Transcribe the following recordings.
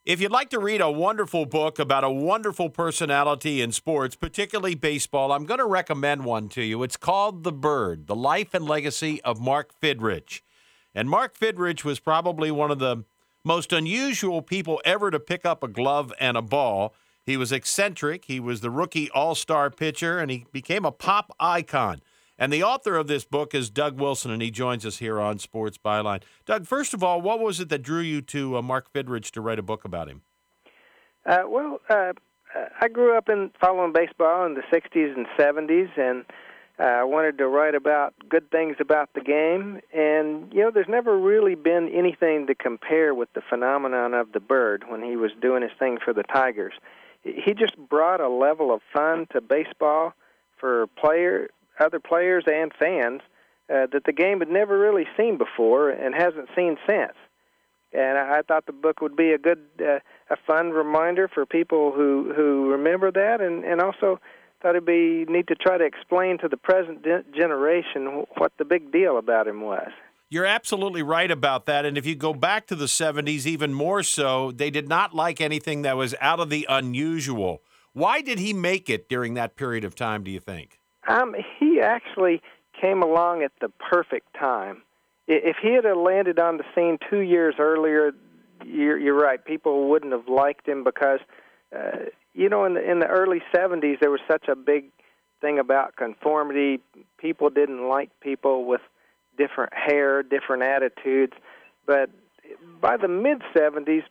If you'd like to read a wonderful book about a wonderful personality in sports, particularly baseball, I'm going to recommend one to you. It's called The Bird, The Life and Legacy of Mark Fidrych. And Mark Fidrych was probably one of the most unusual people ever to pick up a glove and a ball. He was eccentric. He was the rookie all-star pitcher, and he became a pop icon. And the author of this book is Doug Wilson, and he joins us here on Sports Byline. Doug, first of all, what was it that drew you to Mark Fidrych to write a book about him? I grew up following baseball in the 60s and 70s, and I wanted to write about good things about the game. And, there's never really been anything to compare with the phenomenon of the Bird when he was doing his thing for the Tigers. He just brought a level of fun to baseball for other players and fans that the game had never really seen before and hasn't seen since. And I thought the book would be a fun reminder for people who remember that, and also thought it'd be neat to try to explain to the present generation what the big deal about him was. You're absolutely right about that. And if you go back to the 70s, even more so, they did not like anything that was out of the unusual. Why did he make it during that period of time, do you think? He actually came along at the perfect time. If he had landed on the scene 2 years earlier, you're right, people wouldn't have liked him because, in the early 70s, there was such a big thing about conformity. People didn't like people with different hair, different attitudes. But by the mid-70s,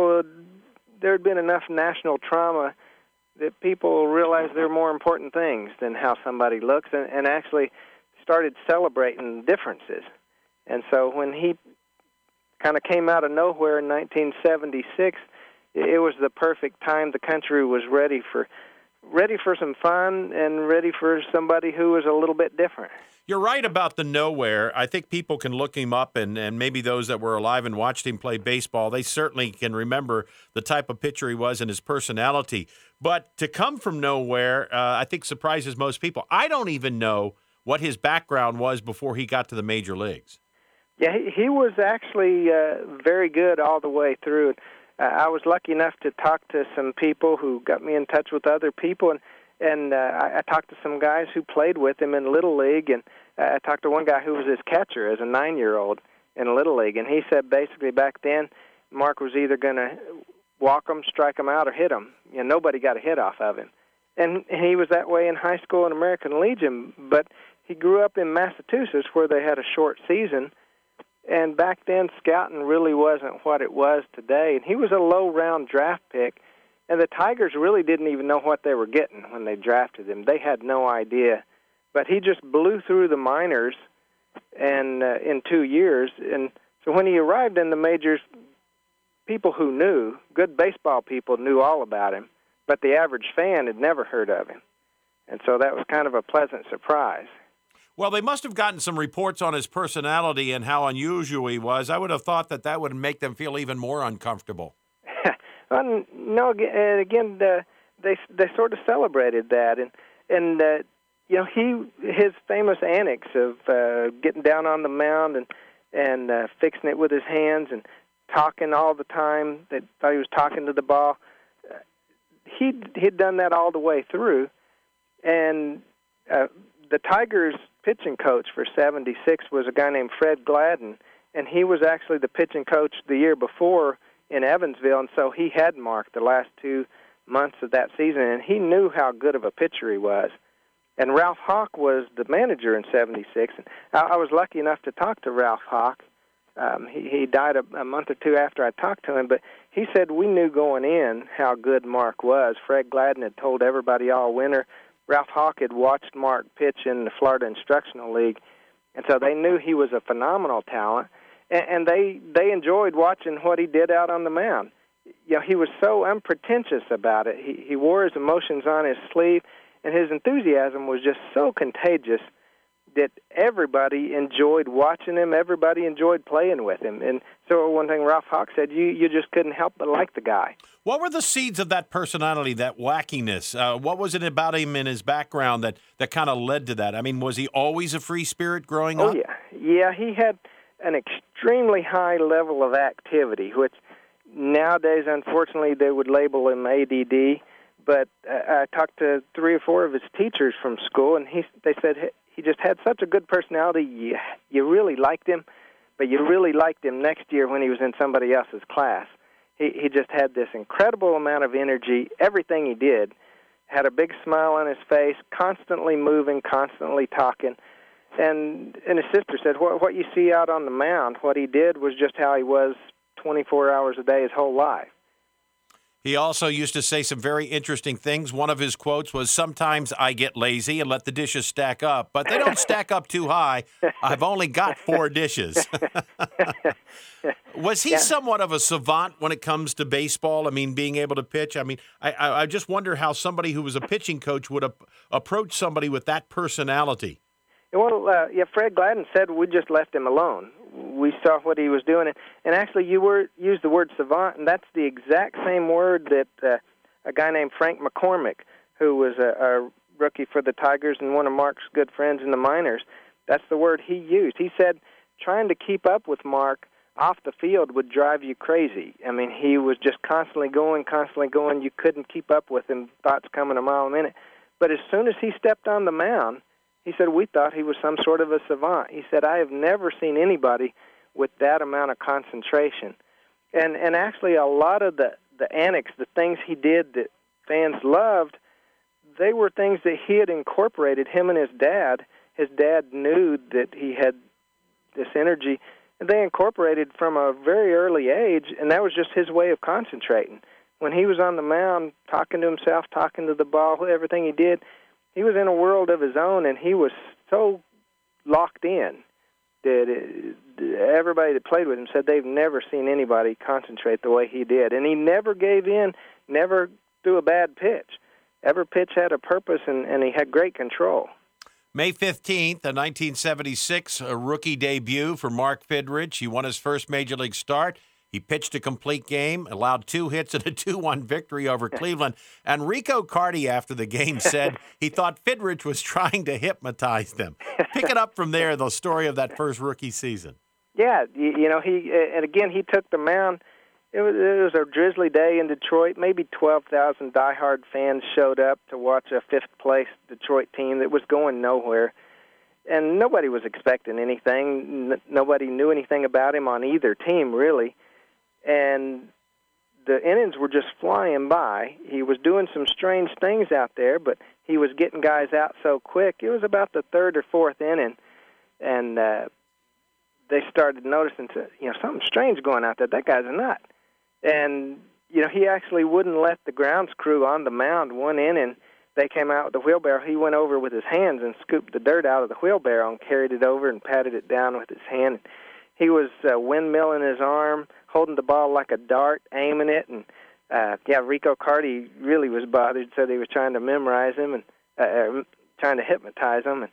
there had been enough national trauma that people realized there are more important things than how somebody looks and actually started celebrating differences. And so when he kind of came out of nowhere in 1976, it was the perfect time. The country was ready for some fun and ready for somebody who was a little bit different. You're right about the nowhere. I think people can look him up, and maybe those that were alive and watched him play baseball, they certainly can remember the type of pitcher he was and his personality. But to come from nowhere, I think surprises most people. I don't even know what his background was before he got to the major leagues. Yeah, he was actually very good all the way through. I was lucky enough to talk to some people who got me in touch with other people, and I talked to some guys who played with him in Little League, and I talked to one guy who was his catcher as a 9-year-old in Little League, and he said basically back then Mark was either going to walk him, strike him out, or hit him. Nobody got a hit off of him. And he was that way in high school and American Legion, but he grew up in Massachusetts where they had a short season, and back then scouting really wasn't what it was today. And he was a low-round draft pick, and the Tigers really didn't even know what they were getting when they drafted him. They had no idea. But he just blew through the minors and in 2 years. And so when he arrived in the majors, people who knew, good baseball people, knew all about him, but the average fan had never heard of him. And so that was kind of a pleasant surprise. Well, they must have gotten some reports on his personality and how unusual he was. I would have thought that would make them feel even more uncomfortable. No, again, they sort of celebrated that, and his famous antics of getting down on the mound and fixing it with his hands and talking all the time. They thought he was talking to the ball. He'd done that all the way through, and the Tigers' pitching coach for '76 was a guy named Fred Gladden, and he was actually the pitching coach the year before in Evansville, and so he had Mark the last 2 months of that season, and he knew how good of a pitcher he was. And Ralph Hawk was the manager in '76, and I was lucky enough to talk to Ralph Hawk. He died a month or two after I talked to him, but he said we knew going in how good Mark was. Fred Gladden had told everybody all winter. Ralph Hawk had watched Mark pitch in the Florida Instructional League, and so they knew he was a phenomenal talent, and they enjoyed watching what he did out on the mound. He was so unpretentious about it. He wore his emotions on his sleeve, and his enthusiasm was just so contagious that everybody enjoyed watching him, everybody enjoyed playing with him. And so one thing Ralph Hawk said, you just couldn't help but like the guy. What were the seeds of that personality, that wackiness? What was it about him and his background that kind of led to that? I mean, was he always a free spirit growing up? Oh, yeah. Yeah, he had an extremely high level of activity, which nowadays, unfortunately, they would label him ADD. But I talked to 3 or 4 of his teachers from school, and they said he just had such a good personality. You really liked him, but you really liked him next year when he was in somebody else's class. He just had this incredible amount of energy. Everything he did had a big smile on his face, constantly moving, constantly talking. And his sister said, what you see out on the mound, what he did was just how he was 24 hours a day his whole life. He also used to say some very interesting things. One of his quotes was, "Sometimes I get lazy and let the dishes stack up, but they don't stack up too high. I've only got 4 dishes." Was he somewhat of a savant when it comes to baseball? I mean, being able to pitch? I mean, I just wonder how somebody who was a pitching coach would approach somebody with that personality. Well, Fred Gladden said we just left him alone. We saw what he was doing. And actually, you used the word savant, and that's the exact same word that a guy named Frank McCormick, who was a rookie for the Tigers and one of Mark's good friends in the minors, that's the word he used. He said trying to keep up with Mark off the field would drive you crazy. I mean, he was just constantly going. You couldn't keep up with him, thoughts coming a mile a minute. But as soon as he stepped on the mound, he said, we thought he was some sort of a savant. He said, I have never seen anybody with that amount of concentration. And actually a lot of the antics, the things he did that fans loved, they were things that he had incorporated, him and his dad. His dad knew that he had this energy, and they incorporated from a very early age, and that was just his way of concentrating. When he was on the mound, talking to himself, talking to the ball, everything he did, he was in a world of his own, and he was so locked in that everybody that played with him said they've never seen anybody concentrate the way he did. And he never gave in, never threw a bad pitch. Every pitch had a purpose, and he had great control. May 15th, a 1976 rookie debut for Mark Fidrych. He won his first Major League start. He pitched a complete game, allowed 2 hits and a 2-1 victory over Cleveland. And Rico Carty, after the game, said he thought Fidrych was trying to hypnotize them. Pick it up from there, the story of that first rookie season. Yeah, he took the mound. It was a drizzly day in Detroit. Maybe 12,000 diehard fans showed up to watch a fifth-place Detroit team that was going nowhere. And nobody was expecting anything. Nobody knew anything about him on either team, really. And the innings were just flying by. He was doing some strange things out there, but he was getting guys out so quick. It was about the 3rd or 4th inning, and they started noticing, something strange going out there. That guy's a nut. And, he actually wouldn't let the grounds crew on the mound one inning. They came out with the wheelbarrow. He went over with his hands and scooped the dirt out of the wheelbarrow and carried it over and patted it down with his hand. He was windmilling his arm, holding the ball like a dart, aiming it. And, Rico Carty really was bothered, said he was trying to memorize him and trying to hypnotize him.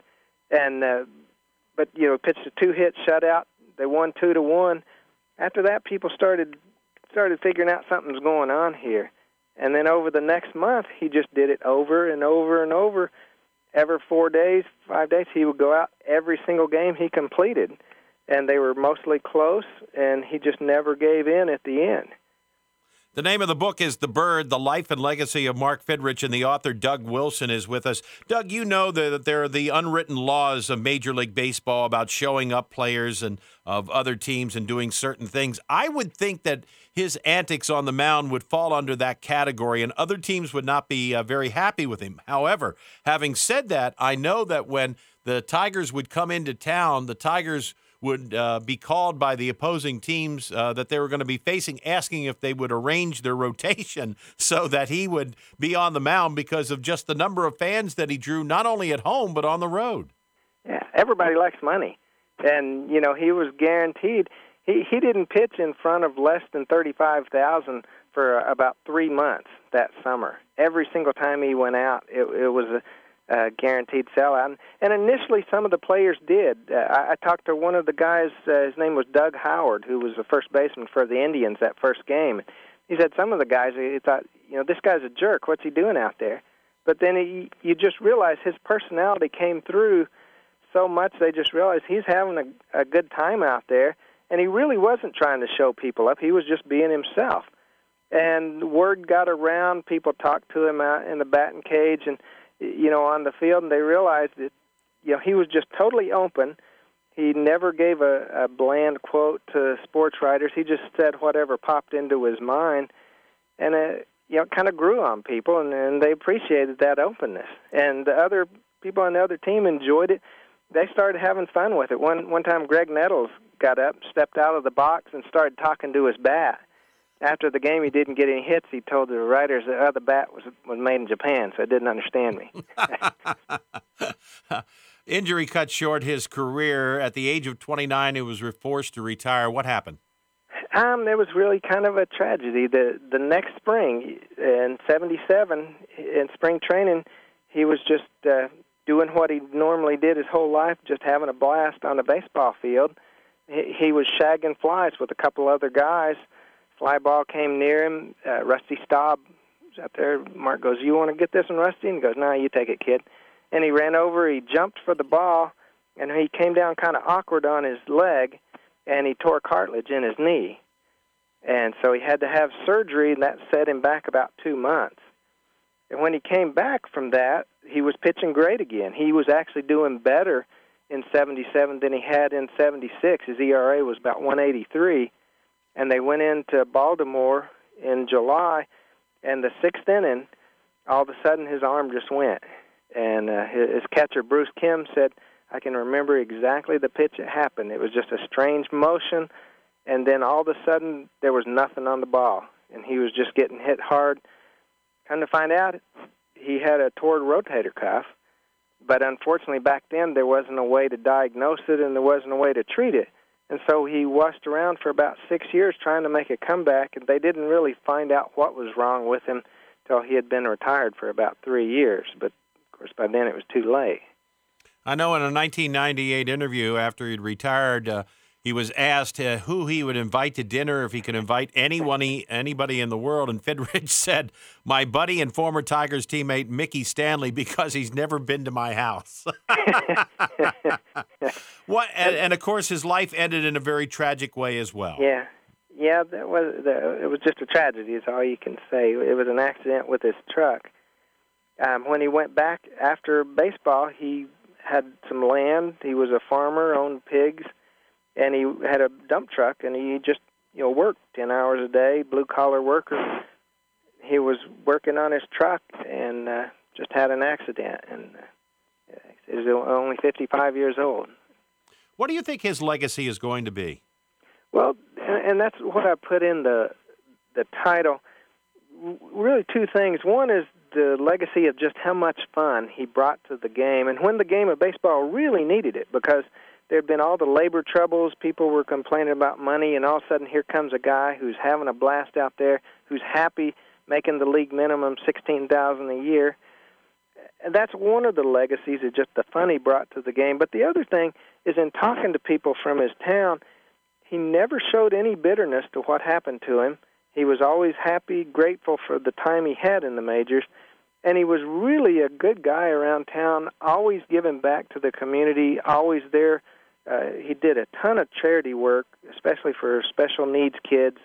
But pitched a 2-hit shutout. They won 2-1. After that, people started figuring out something's going on here. And then over the next month, he just did it over and over and over. Every 4 days, 5 days, he would go out every single game he completed. And they were mostly close, and he just never gave in at the end. The name of the book is The Bird, The Life and Legacy of Mark Fidrych, and the author, Doug Wilson, is with us. Doug, you know that there are the unwritten laws of Major League Baseball about showing up players and of other teams and doing certain things. I would think that his antics on the mound would fall under that category, and other teams would not be very happy with him. However, having said that, I know that when the Tigers would come into town, the Tigers would be called by the opposing teams that they were going to be facing, asking if they would arrange their rotation so that he would be on the mound because of just the number of fans that he drew, not only at home but on the road. Yeah, everybody likes money. And, he was guaranteed. He didn't pitch in front of less than 35,000 for about 3 months that summer. Every single time he went out, it was a guaranteed sellout. And initially, some of the players did. I talked to one of the guys, his name was Doug Howard, who was the first baseman for the Indians that first game. He said some of the guys, he thought, this guy's a jerk. What's he doing out there? But then you just realize his personality came through so much, they just realized he's having a good time out there, and he really wasn't trying to show people up. He was just being himself. And word got around. People talked to him out in the batting cage and, on the field, and they realized that, he was just totally open. He never gave a bland quote to sports writers. He just said whatever popped into his mind, and it kind of grew on people, and they appreciated that openness. And the other people on the other team enjoyed it. They started having fun with it. One time, Greg Nettles got up, stepped out of the box, and started talking to his bat. After the game, he didn't get any hits. He told the writers the other bat was made in Japan, so it didn't understand me. Injury cut short his career. At the age of 29, he was forced to retire. What happened? It was really kind of a tragedy. The next spring, in '77, in spring training, he was just doing what he normally did his whole life, just having a blast on the baseball field. He was shagging flies with a couple other guys. Fly ball came near him. Rusty Staub was out there. Mark goes, "You want to get this one, Rusty?" And he goes, "No, you take it, kid." And he ran over. He jumped for the ball, and he came down kind of awkward on his leg, and he tore cartilage in his knee. And so he had to have surgery, and that set him back about 2 months. And when he came back from that, he was pitching great again. He was actually doing better in '77 than he had in '76. His ERA was about 183. And they went into Baltimore in July, and the sixth inning, all of a sudden his arm just went. And his catcher, Bruce Kim, said, "I can remember exactly the pitch it happened. It was just a strange motion, and then all of a sudden there was nothing on the ball, and he was just getting hit hard." Come to find out, he had a torn rotator cuff, but unfortunately back then there wasn't a way to diagnose it and there wasn't a way to treat it. And so he washed around for about 6 years trying to make a comeback, and they didn't really find out what was wrong with him until he had been retired for about 3 years. But, of course, by then it was too late. I know in a 1998 interview after he'd retired, he was asked who he would invite to dinner, if he could invite anybody in the world, and Fidrych said, "My buddy and former Tigers teammate Mickey Stanley, because he's never been to my house." What? And of course, his life ended in a very tragic way as well. Yeah, it was just a tragedy. Is all you can say. It was an accident with his truck. When he went back after baseball, he had some land. He was a farmer, owned pigs. And he had a dump truck, and he just, worked 10 hours a day, blue-collar worker. He was working on his truck and just had an accident, and he was only 55 years old. What do you think his legacy is going to be? Well, and that's what I put in the title. Really two things. One is the legacy of just how much fun he brought to the game, and when the game of baseball really needed it, because there had been all the labor troubles, people were complaining about money, and all of a sudden here comes a guy who's having a blast out there, who's happy, making the league minimum $16,000 a year. And that's one of the legacies, is just the fun he brought to the game. But the other thing is, in talking to people from his town, he never showed any bitterness to what happened to him. He was always happy, grateful for the time he had in the majors, and he was really a good guy around town, always giving back to the community, always there. He did a ton of charity work, especially for special needs kids,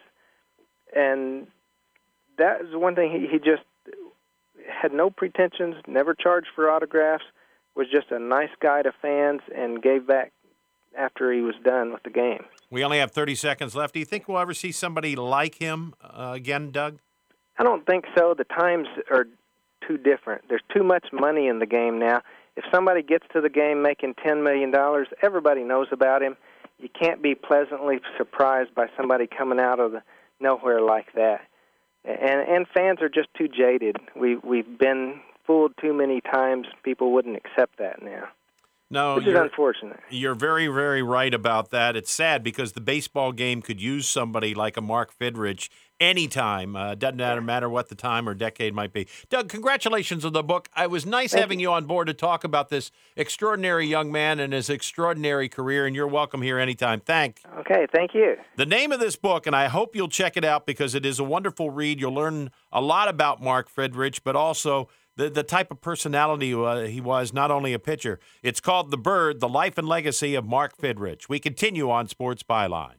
and that is one thing. He just had no pretensions, never charged for autographs, was just a nice guy to fans, and gave back after he was done with the game. We only have 30 seconds left. Do you think we'll ever see somebody like him again, Doug? I don't think so. The times are too different. There's too much money in the game now. If somebody gets to the game making $10 million, everybody knows about him. You can't be pleasantly surprised by somebody coming out of nowhere like that. And fans are just too jaded. We've been fooled too many times. People wouldn't accept that now. No, which is unfortunate. You're very, very right about that. It's sad because the baseball game could use somebody like a Mark Fidrych anytime. Doesn't matter what the time or decade might be. Doug, congratulations on the book. It was nice having you on board to talk about this extraordinary young man and his extraordinary career, and you're welcome here anytime. Okay, thank you. The name of this book, and I hope you'll check it out because it is a wonderful read. You'll learn a lot about Mark Fidrych, but also the type of personality he was, not only a pitcher. It's called The Bird, The Life and Legacy of Mark Fidrych. We continue on Sports Byline.